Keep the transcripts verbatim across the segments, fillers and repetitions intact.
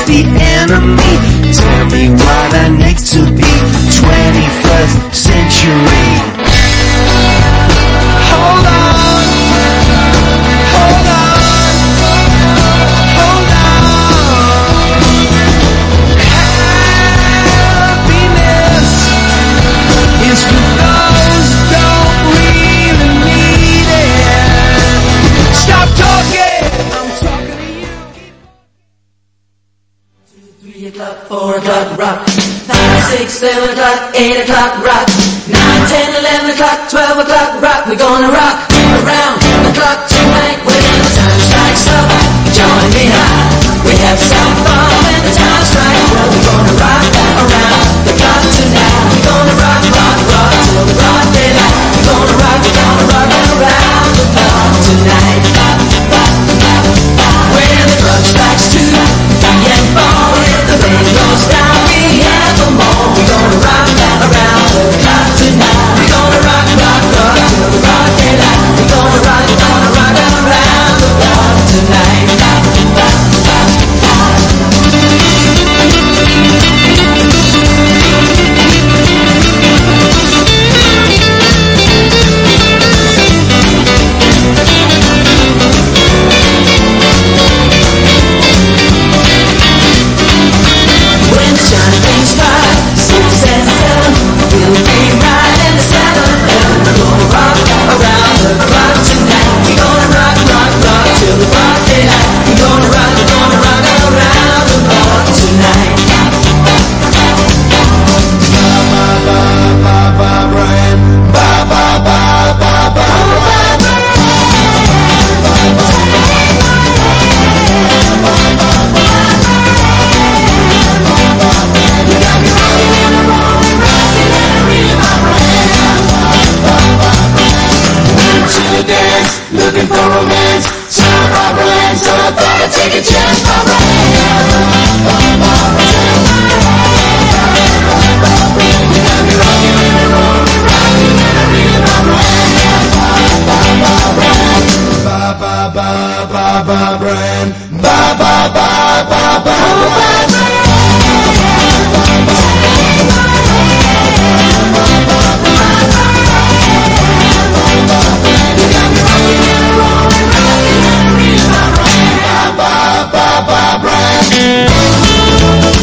the enemy. Tell me what I need to be. twenty-first century. Hold on, hold on, hold on. Happiness is for those who don't really need it. Stop talking, I'm talking to you. Two, three o'clock, four o'clock, rock. Five, six, seven o'clock, eight o'clock, rock. Nine, ten, eleven o'clock, twelve o'clock, rock. We're gonna rock around the clock tonight. When the time strikes up, join me high. We have some fun when the time strikes. Well, we're gonna rock around the clock tonight. We're gonna rock, rock, rock till the broad daylight. We're gonna rock, we're gonna rock around the clock tonight. When the clock strikes two, three and four, if the rain goes down, we have them all. We're gonna rock around the clock tonight. We're gonna rock, rock, rock till the broad daylight. We're gonna rock, we're gonna rock around the clock tonight. When the champagne's five, six and seven, we'll be riding the seven eleven. We're gonna rock around the clock tonight. We're gonna rock, rock, rock till the broad daylight. We're gonna rock, we're gonna rock around the clock tonight. Ba ba ba ba Brian. Ba ba ba ba ba Brian. To dance, looking for romance. Some proper land, so I thought I'd take a chance. Ba ba ba ba ba Brian. Ba ba ba ba ba Brian. Ba ba ba ba Brian.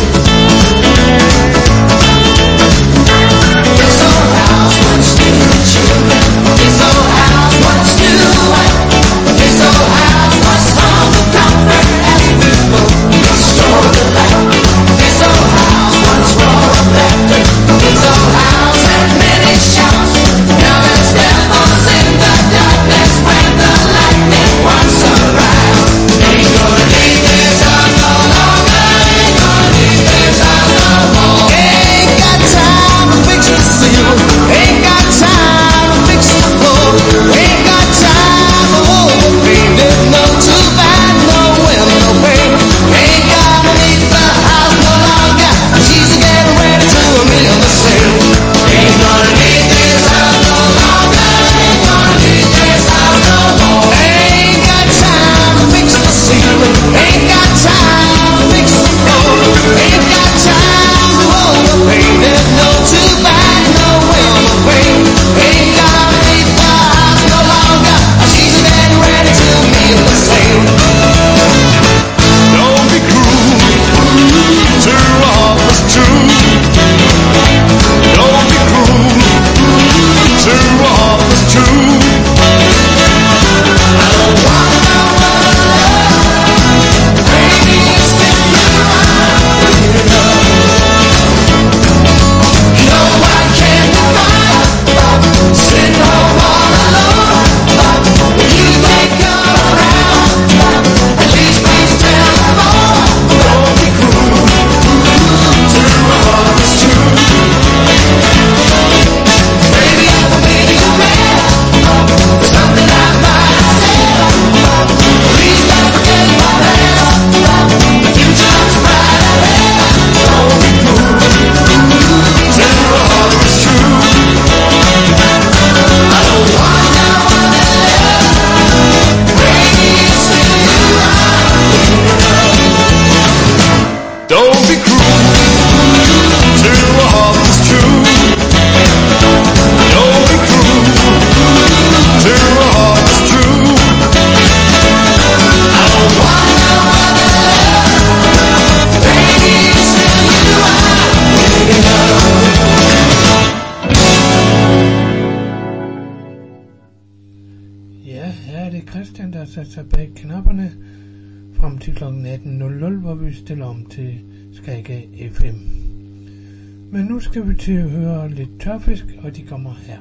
det Christian, der har sat sig bag knapperne frem til klokken atten nul nul, hvor vi stiller om til Skaga F M. Men nu skal vi til at høre lidt tørfisk, og de kommer her.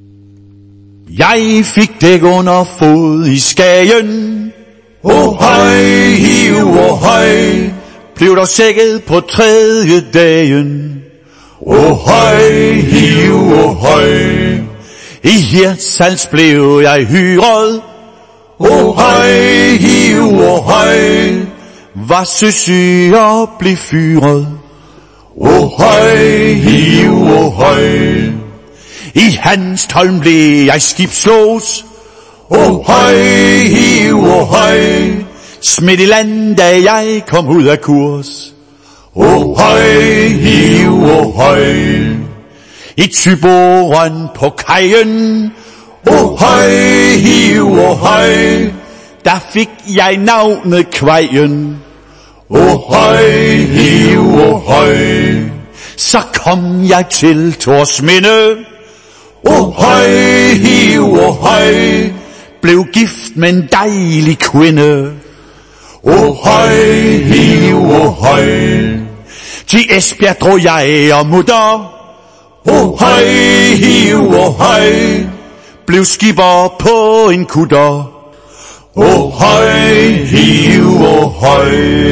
Jeg fik dæk under fod i Skagen. Oh høj, hiv, oh høj. Blev dog sækket på tredje dagen. Oh høj, hiv, oh høj. I Hirtshals blev jeg hyret. Oh høj, hiv, oh høj. Var søsyg og blev fyret. Oh høj, hiv, oh høj. I Hanstholm blev jeg skibslos. Oh høj, hiv, oh høj. Smidt i land, da jeg kom ud af kurs. Oh høj, hiv, oh høj. I Thyborøn på kajen. Oh høj, hiv, oh høj. Der fik jeg navnet Kvejen. Oh høj, hiv, oh høj. Så kom jeg til Torsminde. Oh høj, hiv, oh høj. Blev gift med en dejlig kvinde. Oh høj, hiv, oh høj. Til Esbjerg drog jeg og mutter. Oh høj, hiv, oh høj. Blev skipper på en kutter. Oh høj, hiv, oh høj.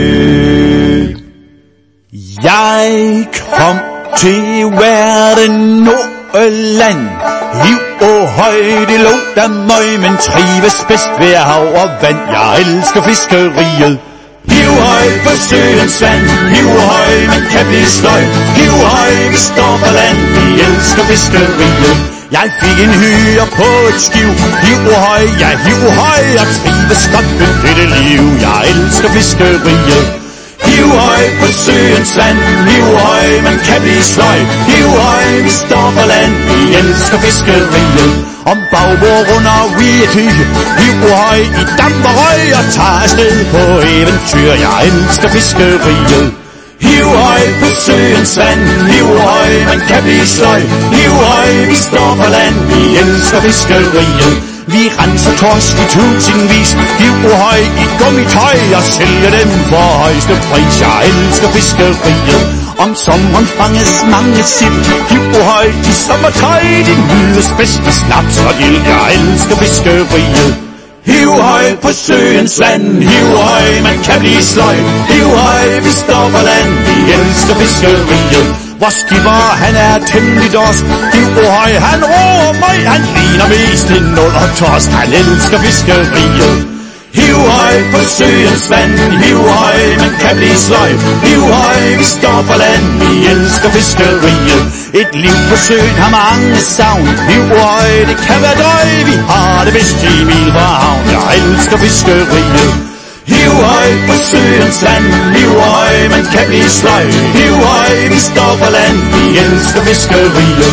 Jeg kom til verden Nordland. Hiv og høj, det lå der møg, men trives bedst ved hav og vand. Jeg elsker fiskeriet. Hiv høj på søens vand. Hiv høj, man kan blive sløj. Hiv høj, vi står på land. Vi elsker fiskeriet. Jeg fik en hyre på et skiv. Hiv høj, jeg hiv høj, og trives godt med dette liv. Jeg elsker fiskeriet. Hiv høj på søens vand. Hiv høj, man kan blive sløj. Hiv høj, vi står på land. Vi elsker fiskeriet. Om bagbord under Wiety. Hiv høj i damp og røg, og tager afsted på eventyr. Jeg elsker fiskeriet. Hiv høj på søens vand. Hiv høj, man kan blive sløj. Hiv høj, vi står på land. Vi elsker fiskeriet. Vi renser torsk i tusindvis. Hiv høj i gummitøj og sælger dem for højeste pris. Jeg elsker fiskeriet. Om sommeren fanges mange sild. Hiv høj i sommertøj. Din nydes bedste snaps og ild. Jeg elsker fiskeriet. Hiv høj på søens vand. Hiv høj, man kan blive sløj. Hiv høj, vi står på land. Vi elsker fiskeriet. Vor skipper, han er temmelig dorsk. Hiv høj, han roer mig. Han ligner mest en nul og torsk. Han elsker fiskeriet. Hiv høj på søens vand. Hiv høj, man kan blive sløj. Hiv høj, vi står på land. Vi elsker fiskeriet. Et liv på søen har mange savn. Hiv høj, det kan være drøg. Vi har det bedst i mil fra havn. Jeg elsker fiskeriet. Hiv høj på søens vand. Hiv høj, man kan blive sløj. Hiv høj, vi står på land. Vi elsker fiskeriet.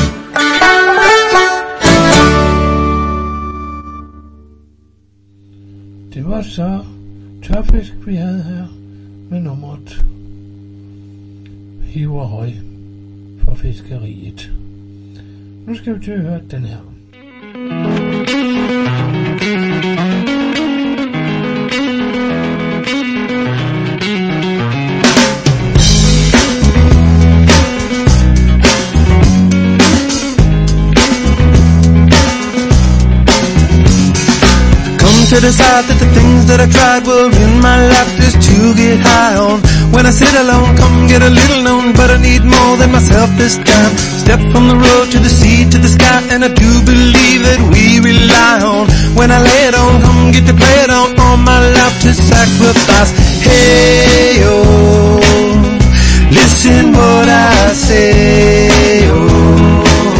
Det var så tørfisk, vi havde her med nummeret Hiv og høj for fiskeriet. Nu skal vi til at høre den her. To decide that the things that I tried were in my life just to get high on. When I sit alone, come get a little known, but I need more than myself this time. Step from the road to the sea to the sky, and I do believe that we rely on. When I lay it on, come get to play it on, all my life to sacrifice. Hey, oh, listen what I say, oh,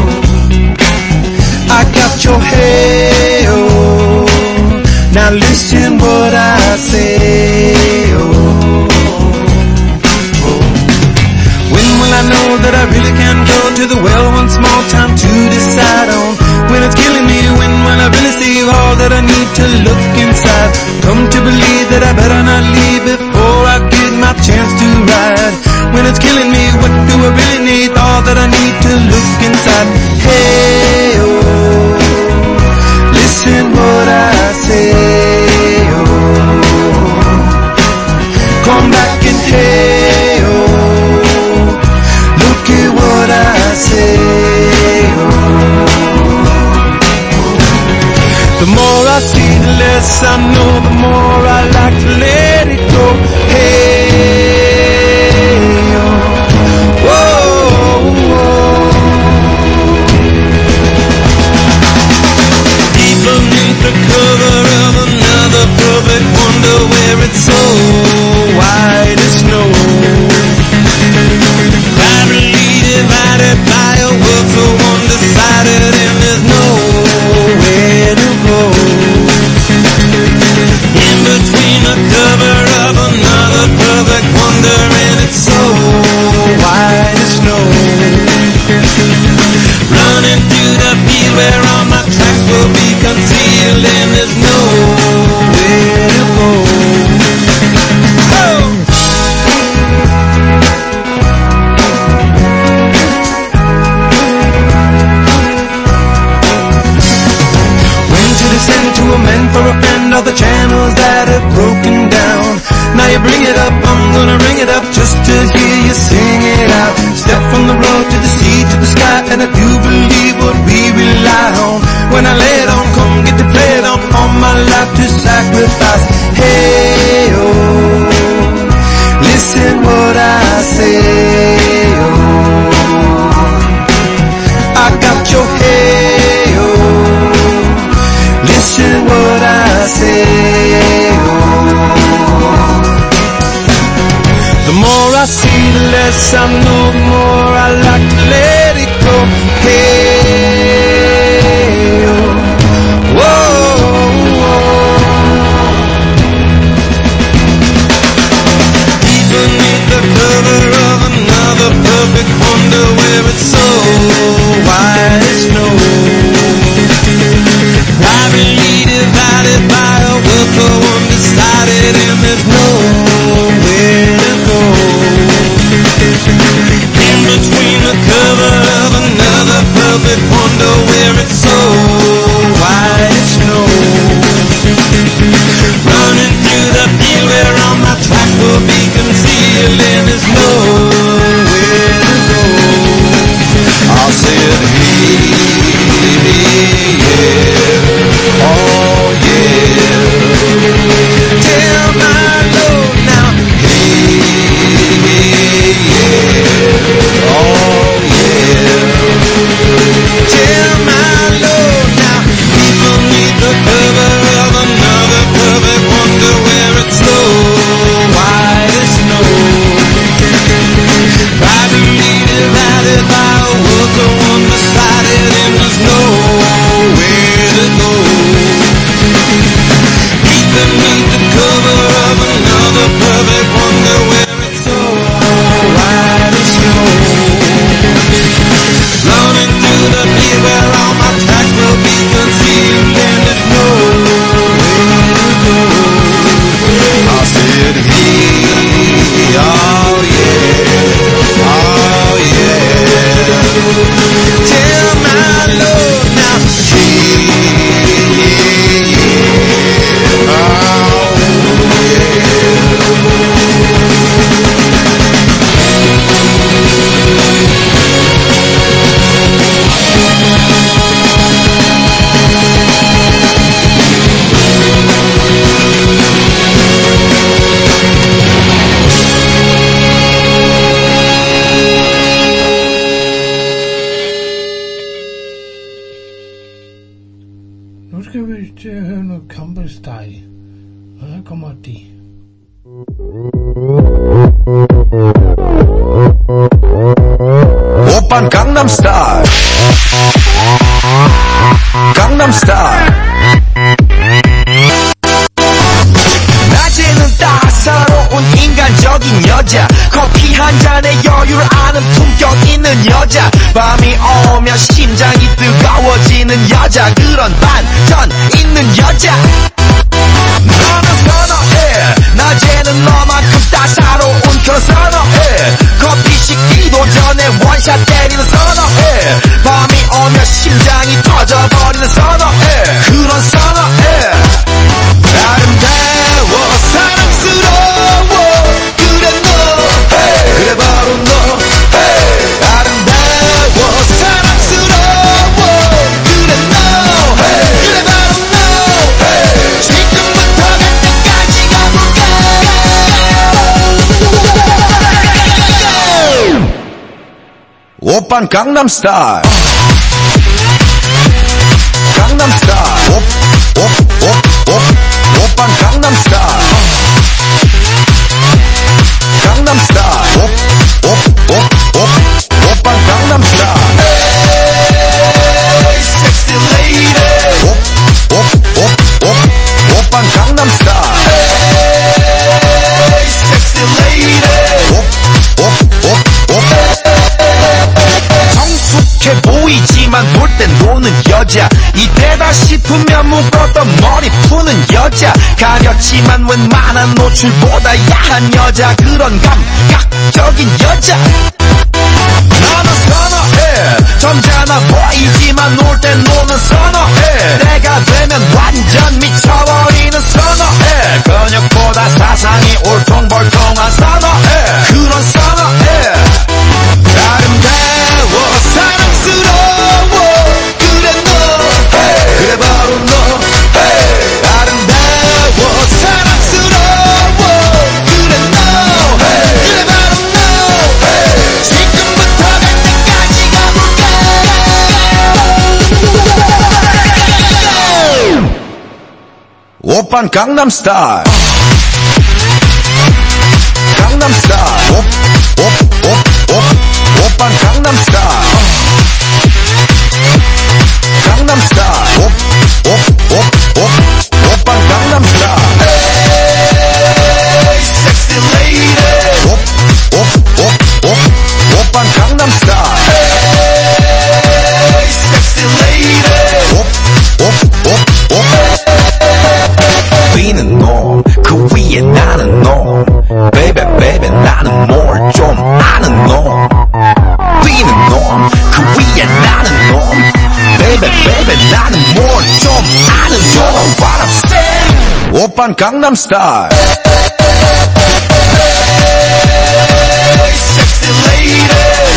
I got your hey, oh. Now listen what I say, oh, oh. When will I know that I really can go to the well once more? Time to decide on. When it's killing me, when will I really see all that I need to look inside? Come to believe that I better not leave before I get my chance to ride. When it's killing me, what do I really need? All that I need to look inside. Hey, oh, listen what I say. The more I see, the less I know, the more I like to let it go. Hey, oh, whoa, whoa. Deep beneath the cover of another perfect wonder where it's so white as snow. Privately divided by a world so undecided and there's nowhere to go. In between the cover of another perfect wonder and it's so white as snow. Running through the field where all my tracks will be concealed and there's nowhere to go. Oh! To a man for a friend, all the channels that have broken down. Now you bring it up, I'm gonna ring it up just to hear you sing it out. Step from the road to the sea to the sky, and I do believe what we rely on. When I lay it on, come get to play it on, all my life to sacrifice. Hey, oh, listen what I say, oh, I got your hey, oh, listen what I say, oh. The more I see, the less I know, the more I like to let it go. Hey, oh, whoa, whoa. Deep beneath the cover of another perfect wonder where it's so white as snow. Privately divided by a world so undecided and there's nowhere to go. In between the cover of another perfect wonder where it's so white as snow. Running through the field where all my tracks will be concealed and there's nowhere to go. I said, hey, yeah, oh yeah, tell my Lord now, hey, yeah, oh yeah, tell my Lord now, deep beneath the cover of another perfect wonder where it's so white as snow. Privately divided by a world so undecided and there's nowhere to go. Deep beneath the cover of another perfect wonder where it's so white as snow. Running through the field where all my tracks will be concealed and there's nowhere to go. I said, hey, oh yeah, oh yeah, tell my Lord now, hey, yeah, oh Nu skal vi til at høre noget Campbell Style, og her kommer de. Oppan Gangnam Style, Gangnam Style. 낮에는 따사로운 인간적인 여자, 커피 한 잔에 여유를 아는 품격 있는 여자, 밤이 오면 심장이 뜨거워지는 여자, 그런 반전 있는 여자. 너는 선호해, 낮에는 너만큼 따사로운 그런 선호해. 커피 식기도 전에 원샷 때리는 선호해. 밤이 오면 심장이 터져버리는 선호해. 그런 선호해. 아름다워 사랑스러워 그래 너 hey. 그래 바로 너 hey. 아름다워 사랑스러워 그래 너 hey. 그래 바로 너 오빤 강남스타일 강남스타일 오오오오 오빤 강남스타일 강남스타일 오오오오 오빤 강남스타일 Hey sexy lady 오오오오 오빤 강남스타일 Hey sexy lady 오오오오 성숙해 보이지만 놀 땐 노는 여자 이때다 싶으면 묶었던 머리 푸는 여자 가렸지만 웬만한 노출보다 야한 여자 그런 감각적인 여자 나는 선어해 점잖아 보이지만 놀 땐 노는 선어해 내가 되면 완전 미쳐버리는 선어해 근육보다 사상이 울퉁불퉁한 선어해 그런 선어해 아름다워 사랑스러워 그래 너 hey. 그래 바로 너 hey. 아름다워 사랑스러워 그래 너 hey. 그래 바로 너 hey. 지금부터 갈 때까지 가볼까 오빤 강남스타일 강남스타일 오오오오 오빤 강남스타일 강남스타일 오오오오 오빤 강남스타일 Hey sexy lady 오오오오 오빤 강남스타일 Hey sexy lady 오오오오 위는 놈 그 위에 나는 놈 Baby baby 나는 뭘 좀 아는 놈 위는 놈 그 위에 나는 놈 Baby baby 나는 뭘 좀 아는 놈 What I'm saying 오빤 강남스타일 Hey sexy lady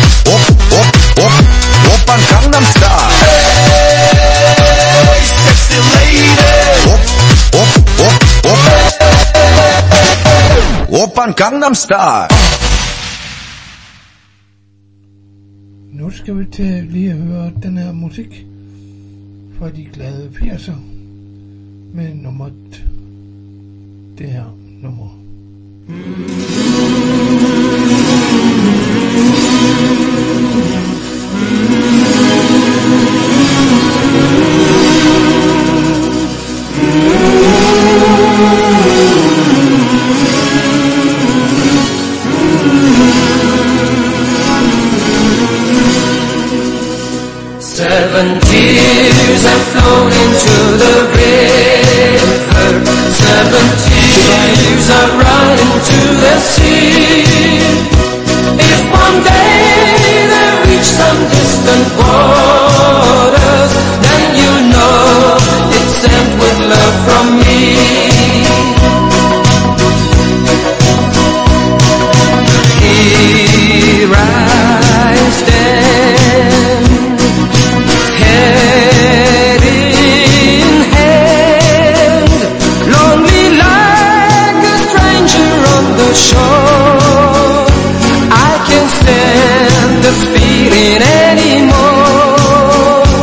오오오오 오빤 강남스타일 Hey sexy lady 오오오오 오빤 강남스타일 Nu skal vi til lige at høre den her musik fra de glade firser med nummeret, det her nummer. Seven tears have flown into the river. Seven tears have run into the sea. If one day they reach some distant waters, then you know it's sent with love from me. Here I stand, head in hand, lonely like a stranger on the shore. I can't stand this feeling anymore.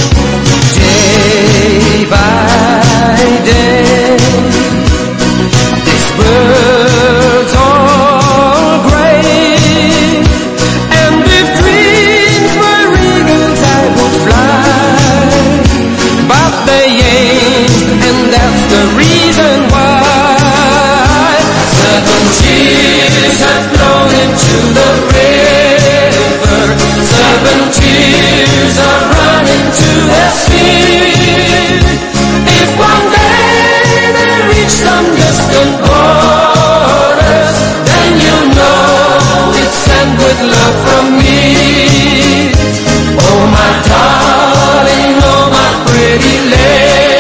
Day by day, this bird's all gray, and if dreams were eagles I would fly, but they ain't, and that's the reason why. Seven tears have flown into the river. Seven tears have run into the sea. If one day they reach some distant borders, then you know it's sent with love from me. Oh my darling, oh my pretty lady,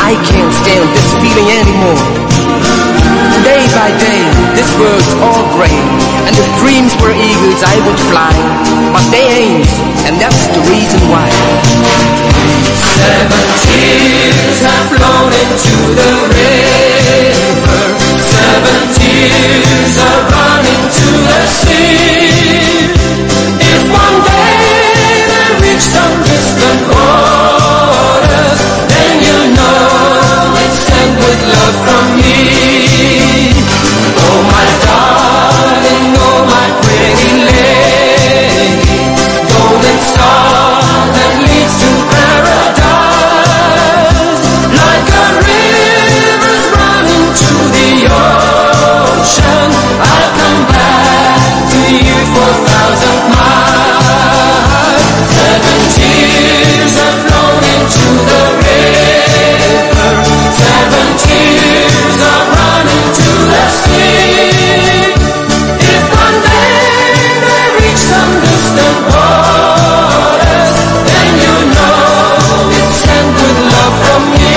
I can't stand this feeling anymore. Day by day, this world's all gray, and if dreams were eagles I would fly, but they ain't, and that's the reason why. Seven tears have flown into the river, seven tears are running to the sea. If one day they reach some distant waters, then you'll know it's sent with love from me. Oh my darling, oh my pretty lady, golden star that leads to paradise. Like a river's running to the ocean, I'll come back to you for a thousand miles. Seven tears have flown into the river, seven tears are running to the sea. If one day they reach some distant waters, then you know it's sent with love from me.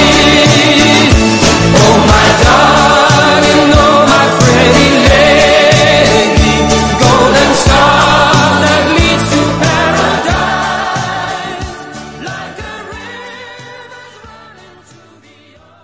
Oh my darling, oh my pretty lady, golden star that leads to paradise. Like a river's running to the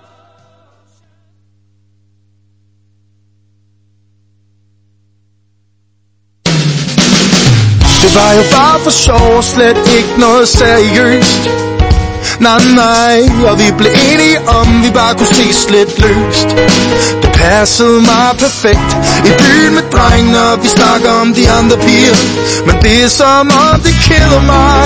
Det var jo bare for sjov og slet ikke noget seriøst. Nej, nej, og vi blev enige om, vi bare kunne ses lidt løst. Det passede mig perfekt i byen med drengene, og vi snakker om de andre piger. Men det er som om det keder mig.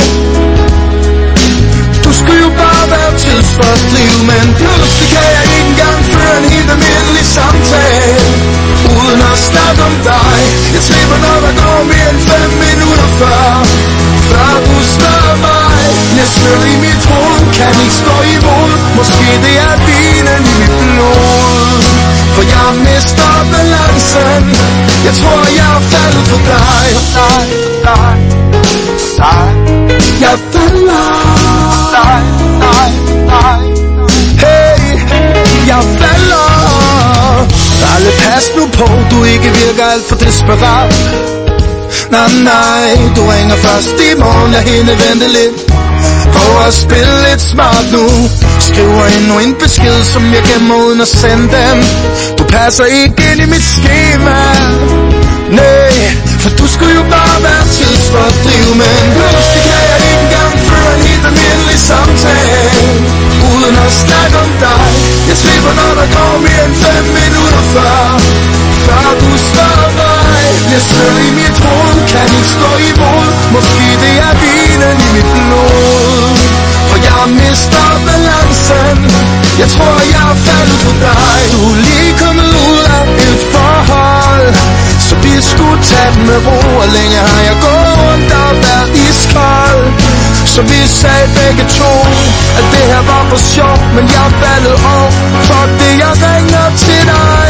Du skulle jo bare være tidsfordriv, men pludselig kan jeg ikke engang føre en helt almindelig samtale uden at snakke om dig. Jeg slipper, når der går mere end fem minutter før Før du spørger mig. Næsten i mit hoved kan ikke stå imod. Måske det er vinen i mit blod, for jeg mister balancen. Jeg tror jeg er faldet for dig. dig, dig, dig. Jeg falder dig, dig, dig. Hey, jeg falder. Alle pas nu på, du ikke virker alt for desperat. Nej, nej, du ringer først i morgen, jeg hende vente lidt. Prøv at spille lidt smart nu. Skriver endnu en besked, som jeg gemmer uden at sende dem. Du passer ikke ind i mit schema. Nej, for du skulle jo bare være tidsfordriv, men pludselig kan jeg ikke engang føre en helt almindelig samtale uden at snakke om dig. Jeg slipper, når der går mere end fem minutter før Før du spørger mig. Jeg slår i mit hoved, kan ikke stå imod. Måske det er vinen i mit blod, for jeg mister balancen. Jeg tror jeg er faldet for dig. Du er lige kommet ud af et forhold, så vi skulle tage den med ro. Og længe har jeg gået rundt og været iskold. Så vi sagde begge to, at det her var for sjov. Men jeg er faldet over, for det jeg ringer til dig.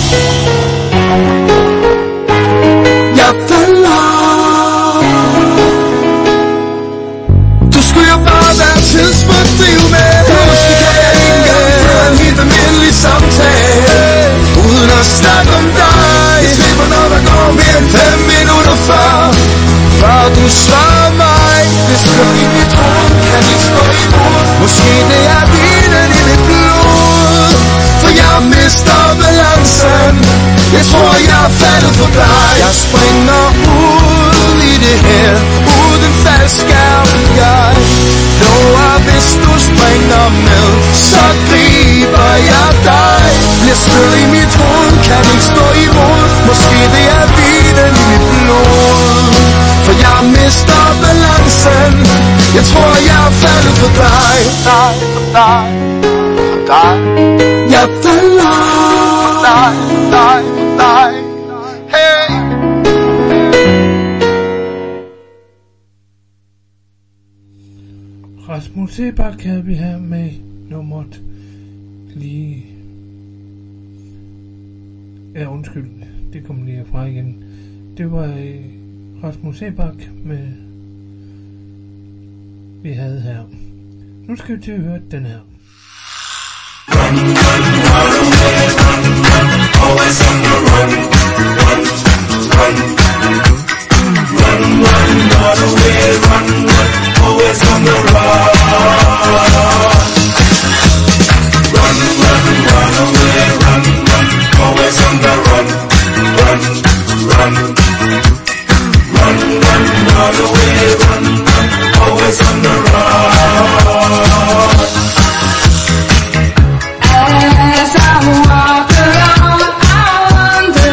Jeg falder. Du skulle jo bare være tidsfordriv med. Måske kan jeg ikke engang føre en helt almindelig samtale uden at snakke om dig. Jeg slipper, når der går mere end fem minutter før Før du svarer mig. Det slår i mit hoved, kan ikke stå imod. Måske det er vinen i mit blod, for jeg mister balancen. Jeg tror jeg er faldet for dig. Jeg springer ud i det her uden faldskærm. Jeg lover, hvis du springer med, så griber jeg dig. Bliver stød i mit hoved, kan ikke stå imod. Måske det er vinen i mit blod, for jeg mister balancen. Jeg tror jeg er faldet for dig. dig, for dig, for dig. Jeg falder for dig, dig, for dig. Hey. Rasmus Sebak havde vi her med nummeret lige... Ja, undskyld, det kom lige fra igen. Det var øh, Rasmus Sebak med... Vi havde her. Nu skal vi til at høre den her. always on the run, run, run, run, run, run away, run, run, always on the run, run, run, run away, run, run, always on the run, run, run, run, run, run away, run, run, always on the run. As I walk along, I wonder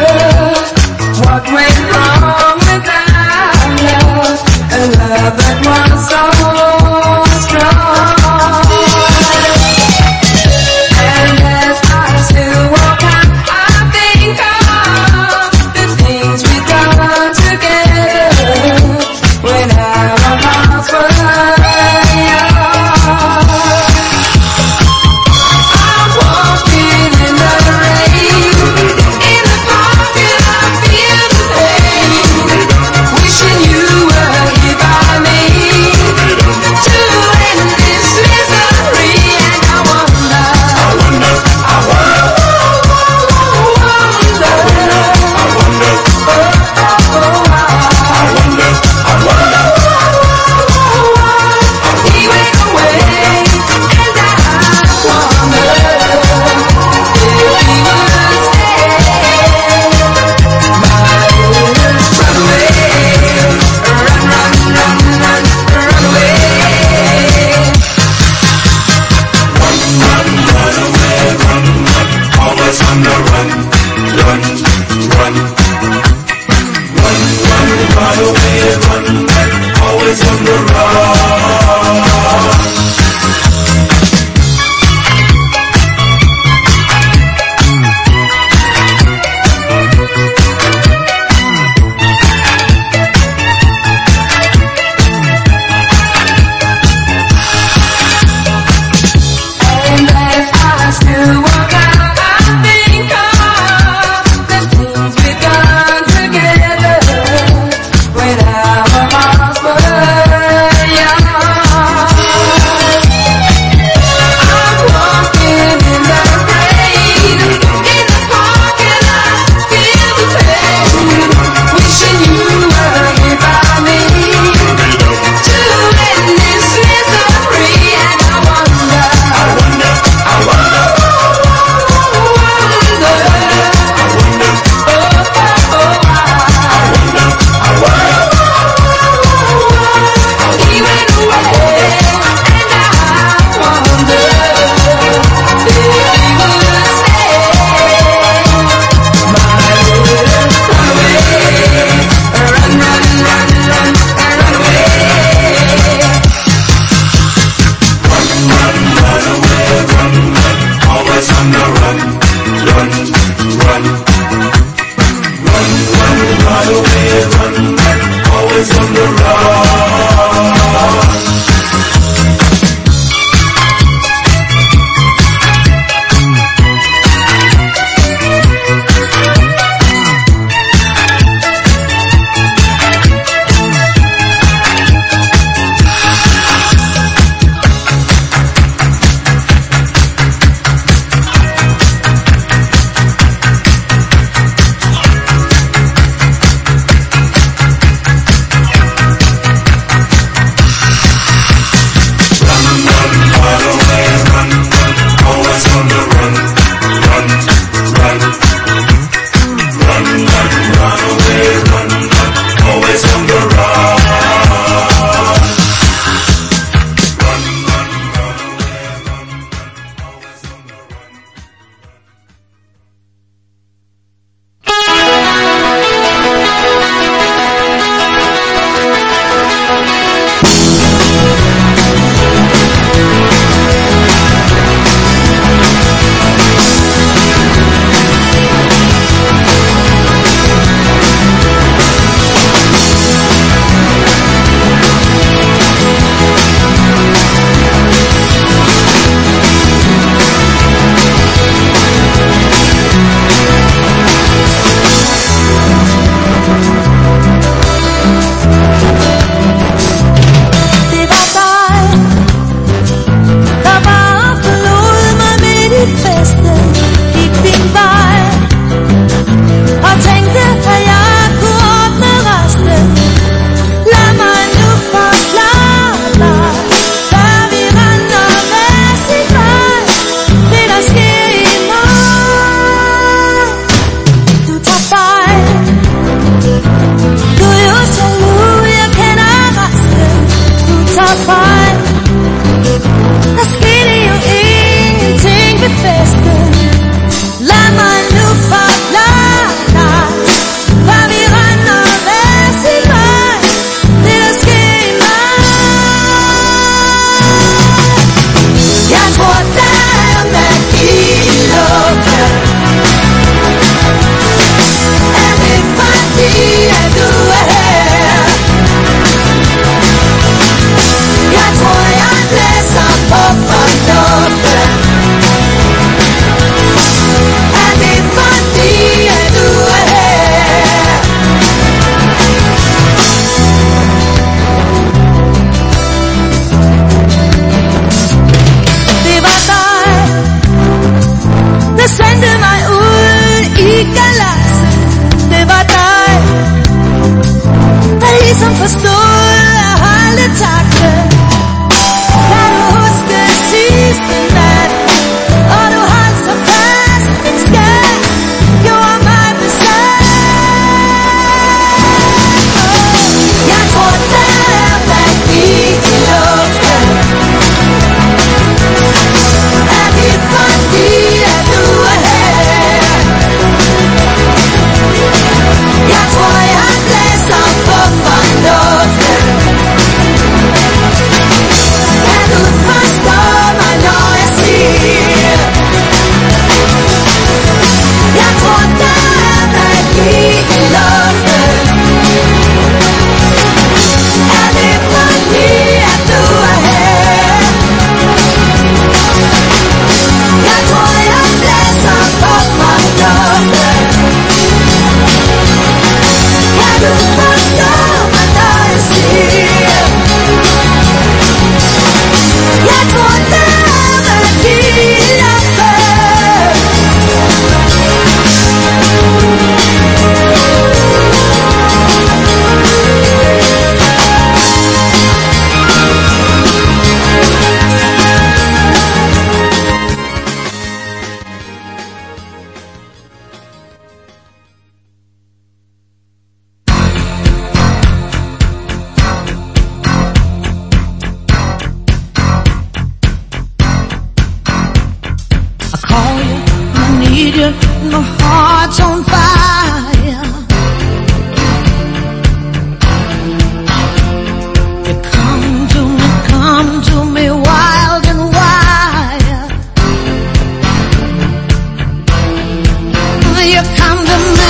to me.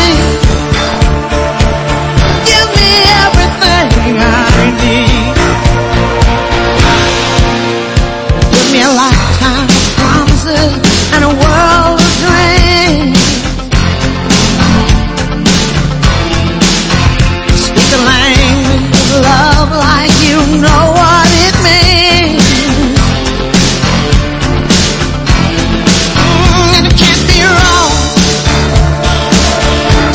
Give me everything I need. Give me a lifetime of promises and a world of dreams. Speak the language of love like you know what it means. Mm, and it can't be wrong.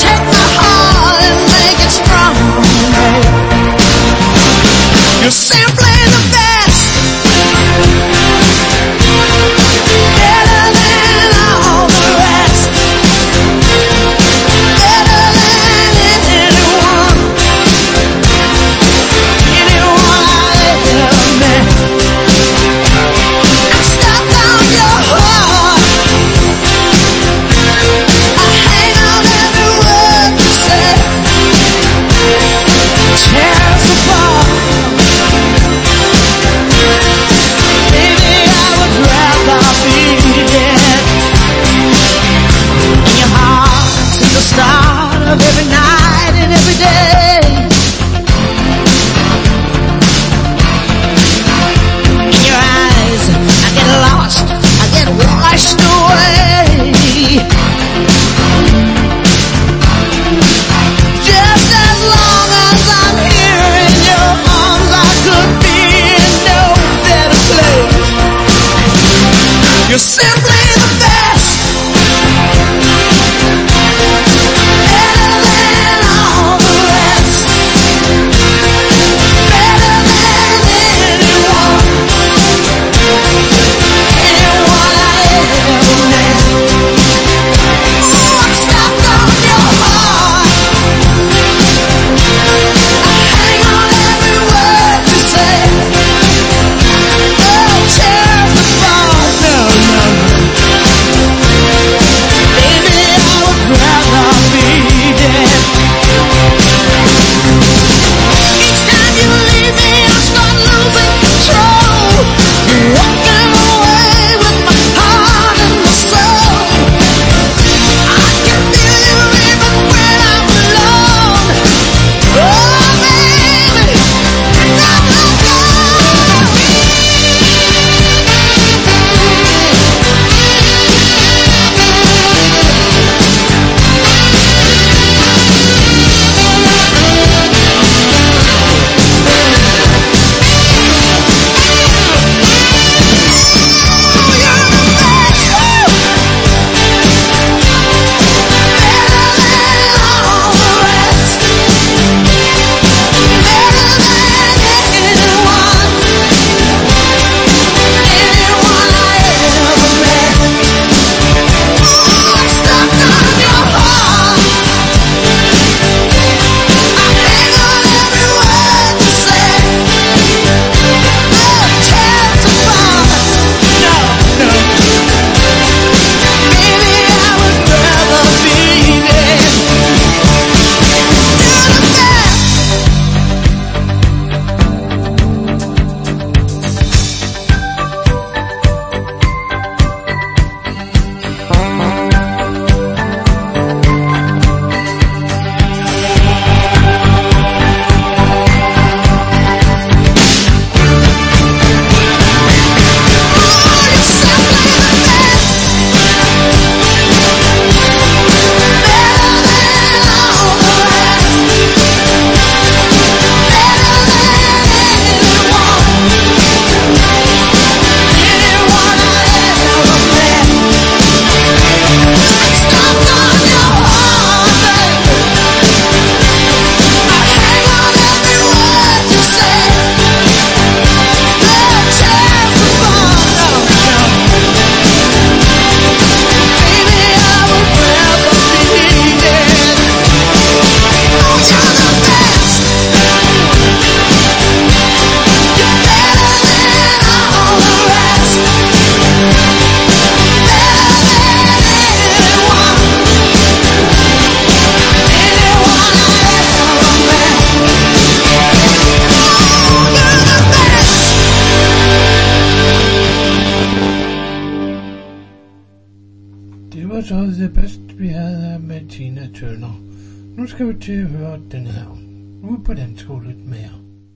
Turner. Nu skal vi til at høre denne her. Ude på dansk og lidt mere.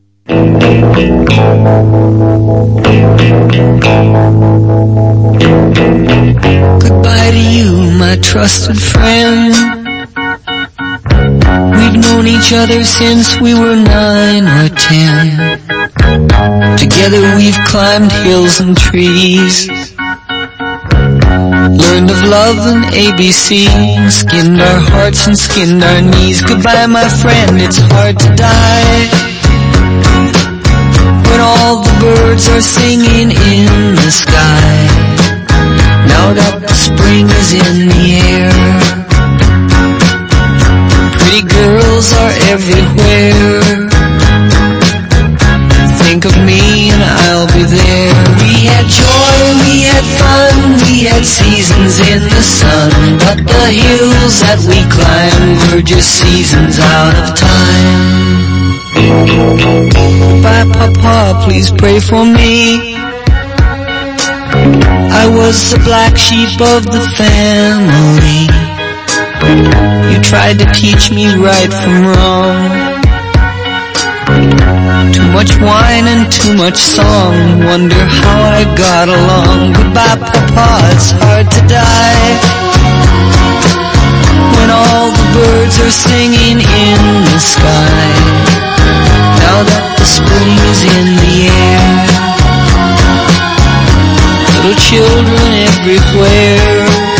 Goodbye to you, my trusted friend. We've known each other since we were nine or ten. Together we've climbed hills and trees, learned of love and A B C, skinned our hearts and skinned our knees. Goodbye, my friend, it's hard to die when all the birds are singing in the sky. Now that the spring is in the air, pretty girls are everywhere. Think of me and I'll be there. We had joy, we had fun, we had seasons in the sun, but the hills that we climbed were just seasons out of time. Goodbye, Papa, please pray for me. I was the black sheep of the family. You tried to teach me right from wrong. Too much wine and too much song, wonder how I got along. Goodbye, Papa, it's hard to die when all the birds are singing in the sky. Now that the spring is in the air, little children everywhere.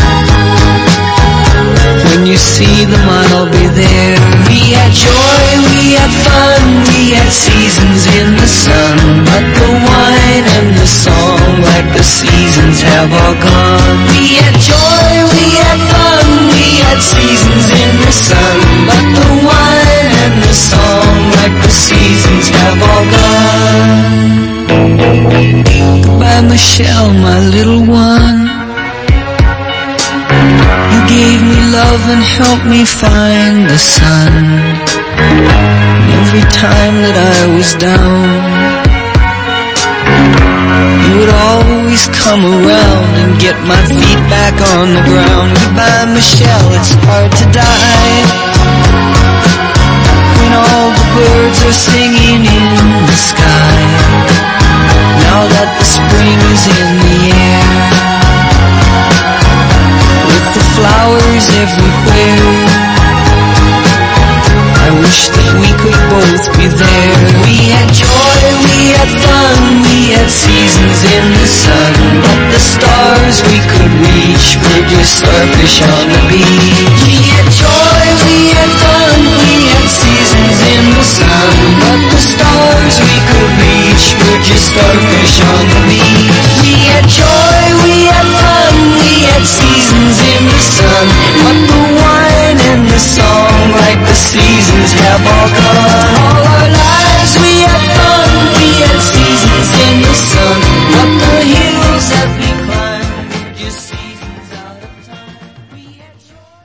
When you see them, I'll be there. We had joy, we had fun, we had seasons in the sun, but the wine and the song, like the seasons, have all gone. We had joy, we had fun, we had seasons in the sun, but the wine and the song, like the seasons, have all gone. Goodbye, Michelle, my little one. You gave me love and helped me find the sun. Every time that I was down, you would always come around and get my feet back on the ground. Goodbye, Michelle, it's hard to die when all the birds are singing in the sky. Now that the spring is in the air, with the flowers everywhere, I wish that we could both be there. We had joy, we had fun, we had seasons in the sun, but the stars we could reach were just starfish on the beach. We had joy, we had fun, we had seasons in the sun, but the stars we could reach were just starfish on the beach. We had joy, we had fun, we had seasons in the sun, but the wine and the song, like the seasons, have all gone. All our lives we had fun, we had seasons in the sun, but the hills that we climbed were just seasons out of time. We had joy.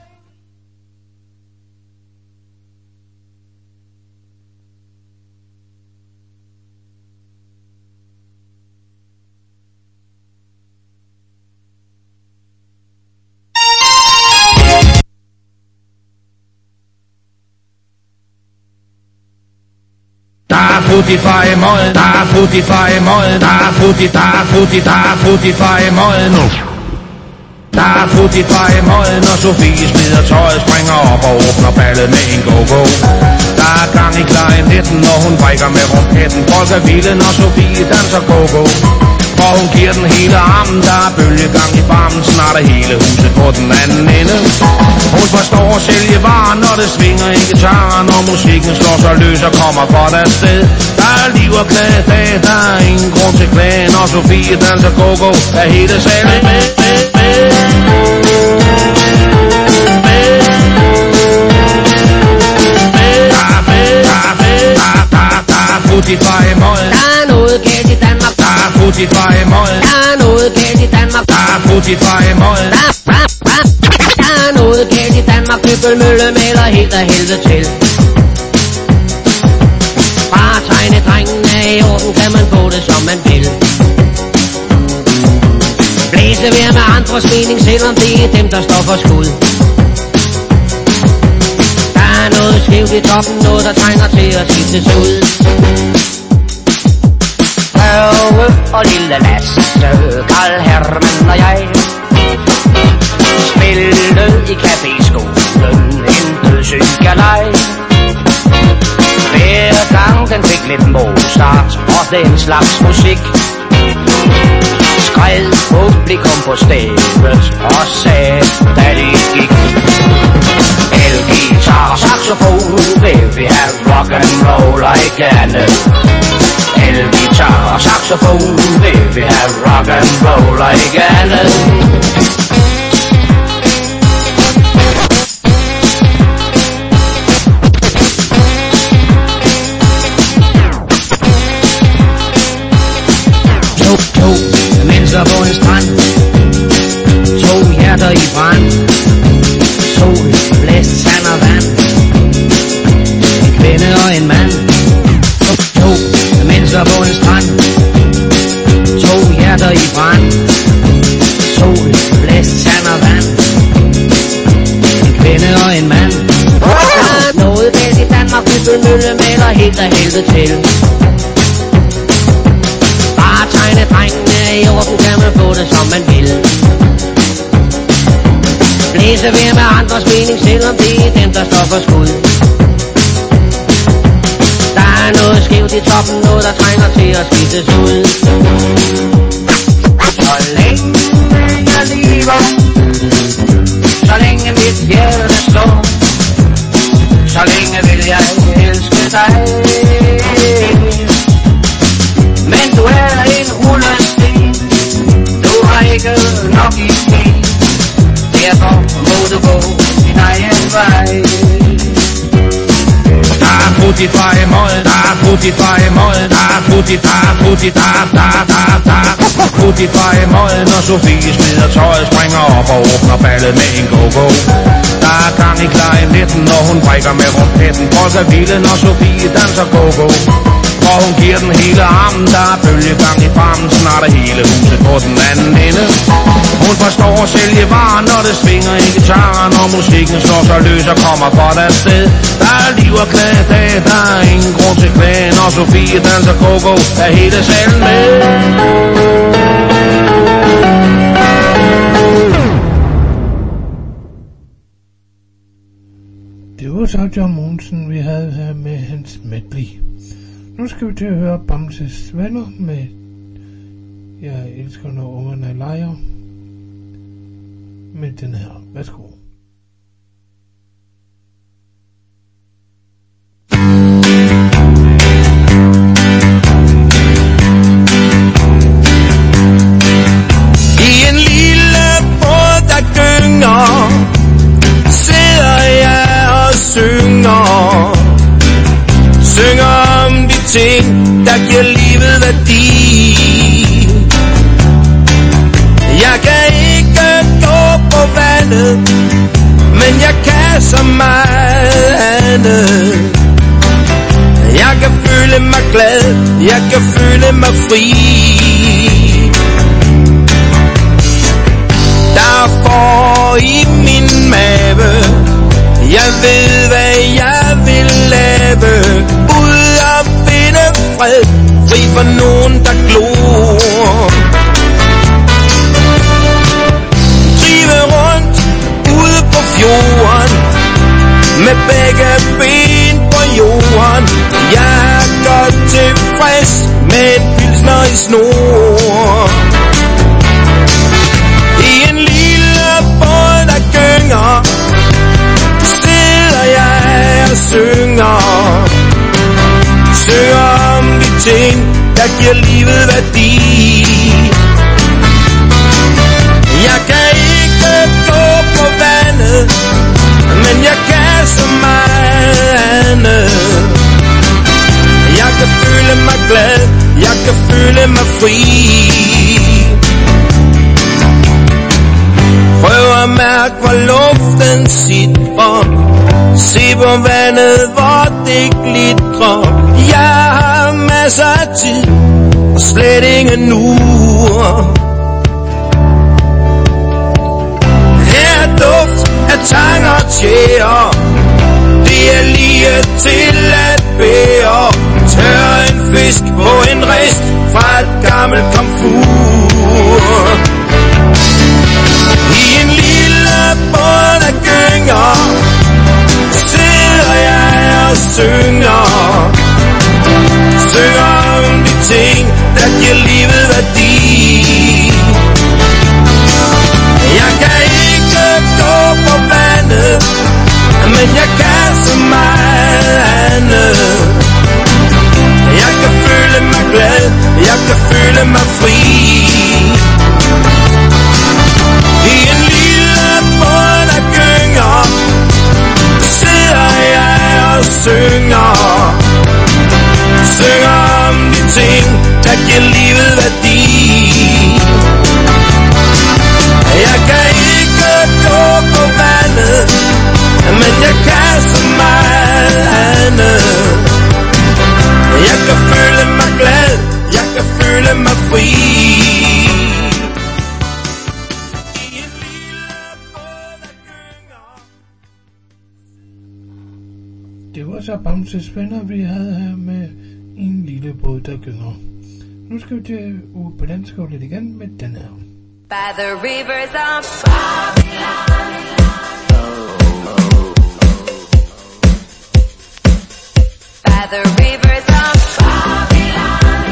Der er futti-far i møget, der er futti-far i møget, der er futti, der er futti, der er futti-far i møget nu. Der er futti-far i møget, når Sofie smider tøjet, springer op og åbner ballet med en go-go. Der er gang i klarinetten, når hun brækker med rumpetten. Folk er vilde, når Sofie danser go-go. For hun giver den hele armen, der er bølgegang i barmen, snart er hele huset på den anden ende. Hun forstår at sælge varer, når det svinger i gitaren, og musikken slår sig løs og kommer godt afsted. Der er liv og glade dag, der er ingen grund til klage, når Sofie danser go-go, er hele salen med, med, med. Futti-far i møget. Der er noget galt i Danmark. Der er futti-far i møget. Der er noget galt i Danmark. Der er futti-far i møget. Der, der, der, der er noget galt i Danmark. Købelmølle maler helt af helvede til. Bare tegnedrengen er i orden, kan man få det som man vil. Blæse ved med andres mening, selvom det er dem, der står for skud. skævt i toppen, noget der trænger til at skiftes ud. Børge og lille Lasse, Karl Hermann og jeg spillede i caféskolen en dødssyg galej. Hver gang den fik lidt Mozart og den slags musik, skred publikum på stedet og sagde, da det gik: elgitar, saxofon, vil vi have rock and roll og ikke andet. Elgitar, saxofon, vil vi have rock and roll og ikke andet. Mennesker på en strand, to hjerter i brand, sol, blæst, sand og vand, en kvinde og en mand. To, to mennesker på en strand, to hjerter i brand, sol, blæst, sand og vand, en kvinde og en mand. Noget galt i Danmark, vi mølle maler helt af helvede til. Bare tegne drengene i orden, kan man få det som man vil. Blæse ved med andres mening, selvom det er dem der står for skud. Der er noget skævt i toppen, noget der trænger til at skiftes ud. Så længe jeg lever, så længe mit hjerte slår, så længe vil jeg elske dig. Men du er en rullesten, du har ikke nok i sten, derfor må du gå din egen vej. Der er frutti fra i mål, der er frutti fra i mål, der er frutti, der er frutti, der er, der er, der er, der er frutti fra i mål, når Sofie smider tøjet, springer op og åbner ballet med en go-go. Der er gang i klarinetten, når hun brækker med rumpetten. Folk er vilde, når Sofie danser go-go. Og hun giver den hele armen, der er bølgegang i farmen, snart er hele huset på den anden ende. Hun forstår at sælge varer, når det svinger i gitaren, og musikken slår sig løs og kommer godt afsted. Der er liv og glade i dag, der er ingen grund til klage, når Sofie danser go-go, er hele salen med. Det var så John Mogensen, vi havde her med hans medley. Nu skal vi til at høre Bamses Venner med Jeg elsker når ungerne leger med den her. Værsgo. I en lille båd der gynger, sidder jeg og synger. Synger om de ting, der giver livet værdi. Jeg kan ikke gå på vandet, men jeg kan så meget andet. Jeg kan føle mig glad, jeg kan føle mig fri. Der er for i min mave, jeg ved hvad jeg vil lave. Ud og finde fred, fri for nogen der glor. Drive rundt ude på fjorden, med begge ben på jorden. Jeg er godt tilfreds med en pilsner i snor. I en lille båd der gynger, sidder jeg og synger. Synger om de ting, der giver livet værdi. Jeg kan ikke gå på vandet, men jeg kan så meget andet. Jeg kan føle mig glad, jeg kan føle mig fri. Prøv at mærke, hvor luften sidder. Se på vandet, hvor det glitrer. Jeg har masser af tid, og slet ingen uger. Her er duft af tang og tjære. Det er lige fisk på en rist fra et gammelt komfur. I en lille båd af gynger sidder jeg og synger. Synger om de ting, der giver livet værdi. Jeg kan ikke gå på vandet, men jeg kan så meget andet. Jeg kan føle mig glad, jeg kan føle mig fri. I en lille båd af gynger sidder jeg og synger. Synger om de ting, der giver livet værdi. Jeg kan ikke gå på vandet, men jeg kan så meget andet. Jeg kan føle mig glad, jeg kan føle mig fri. Det var så Bamses Venner, vi havde her med en lille båd, der gynger. Nu skal vi til ude på landskov lidt igen med den her. By the rivers of Babylon. By the rivers of Babylon.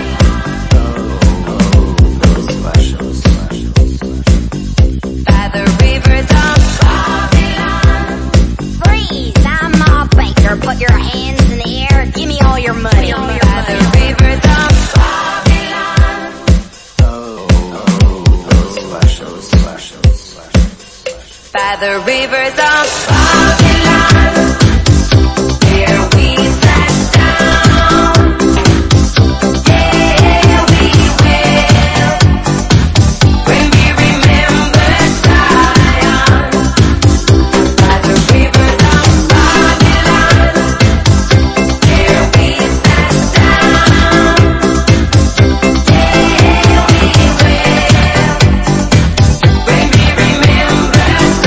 By the rivers of Babylon. Freeze, I'm a banker. Put your hands in the air. Give me all your money. By the rivers of Babylon. By the rivers of Babylon. Here we sat down. Yeah, we will. When we remember Zion. By the rivers of Babylon. Here we sat down. Yeah, we will. When we remember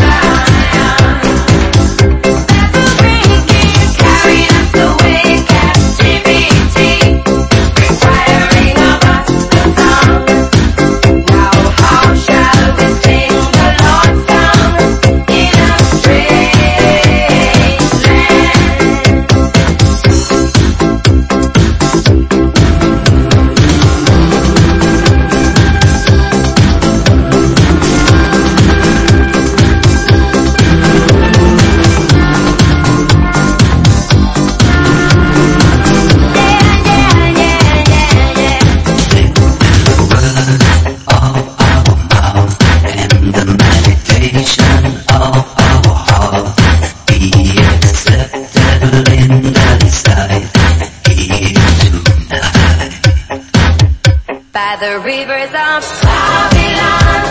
By the rivers of Babylon.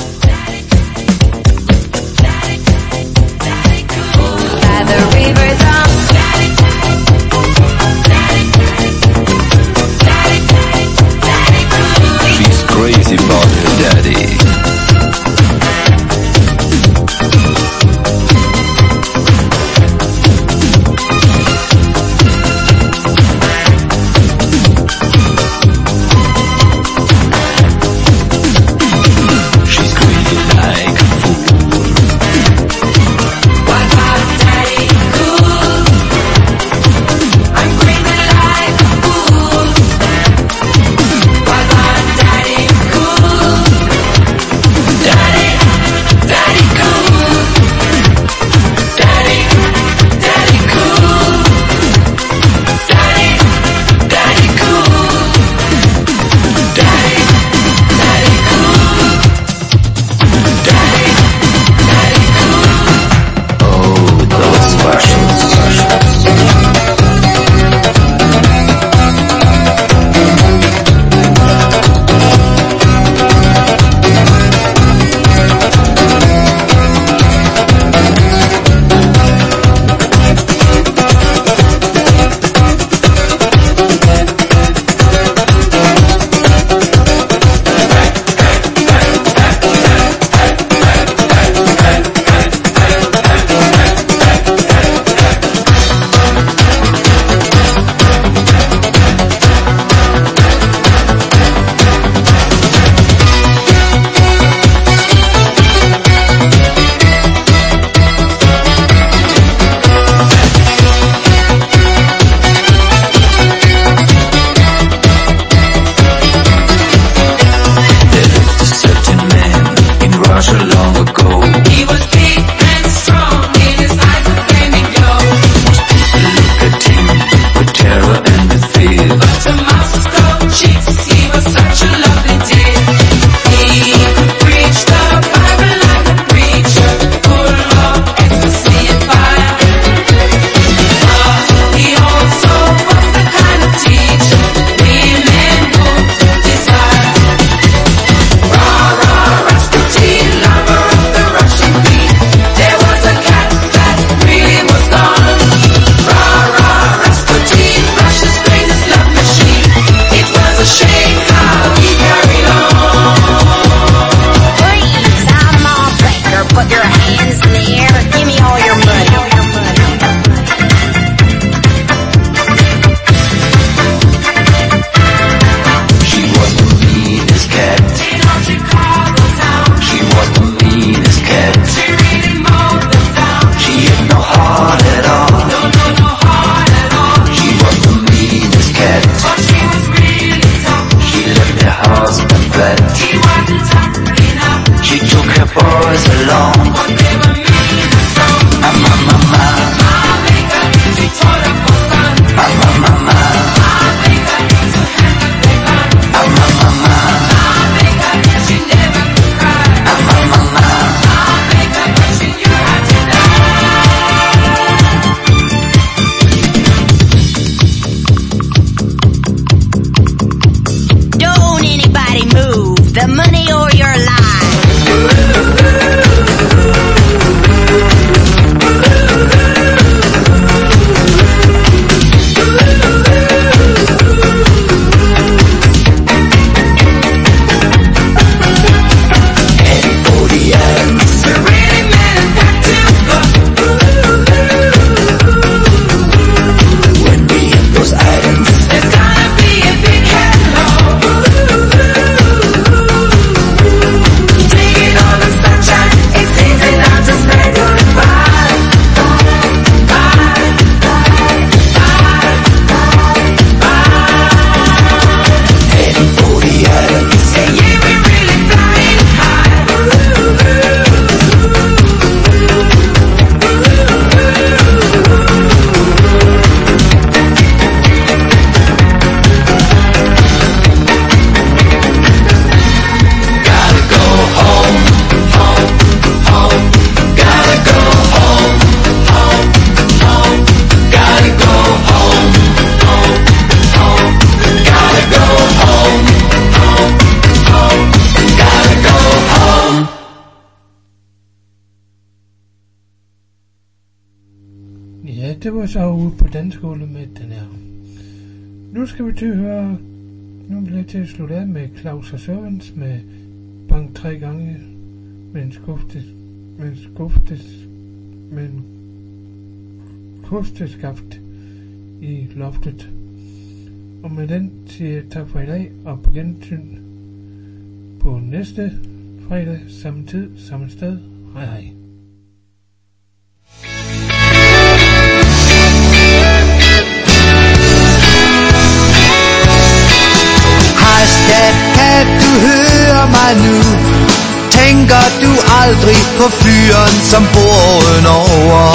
By the rivers of She's crazy about her daddy. the money or your life. Det var så ude på danskole med den her. Nu skal vi til at høre, nu bliver jeg til at slutte af med Claus og Sørens med bank tre gange med en skuftes, med en skuftes, med en kosteskaft i loftet. Og med den siger jeg tak for i dag, og på gensyn på næste fredag, samme tid, samme sted. Hej hej. Skat, kan du høre mig nu? Tænker du aldrig på fyren, som bor over?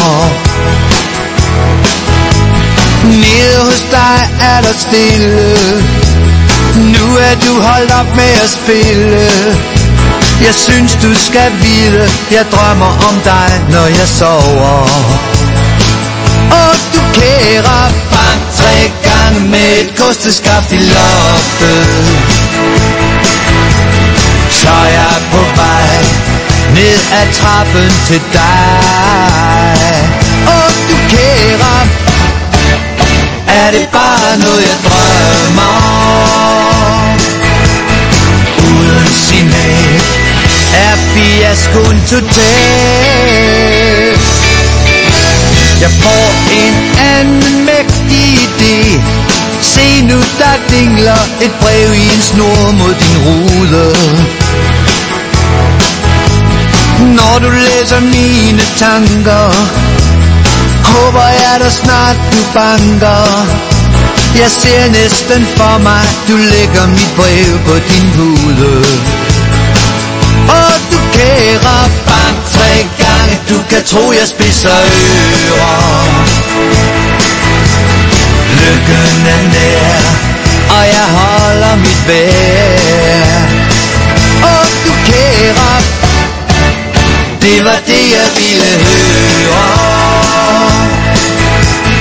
Nede hos dig er der stille. Nu er du holdt op med at spille. Jeg synes du skal vide, jeg drømmer om dig, når jeg sover. Og du kærer bank tre gange med et kosteskaft i loftet. Så jeg er på vej ned ad trappen til dig. Og du kærer, er det bare noget jeg drømmer? Uden signal er fiaskoen total. Jeg får en anden mægtig idé. Se nu, der dingler et brev i en snor mod din rude. Når du læser mine tanker, håber jeg da snart du banker. Jeg ser næsten for mig, du lægger mit brev på din pude. Og du kærer bank tre gange, du kan tro jeg spidser ører. Lykken er nær, og jeg holder mit vejr. Og du kærer, det var det jeg ville høre.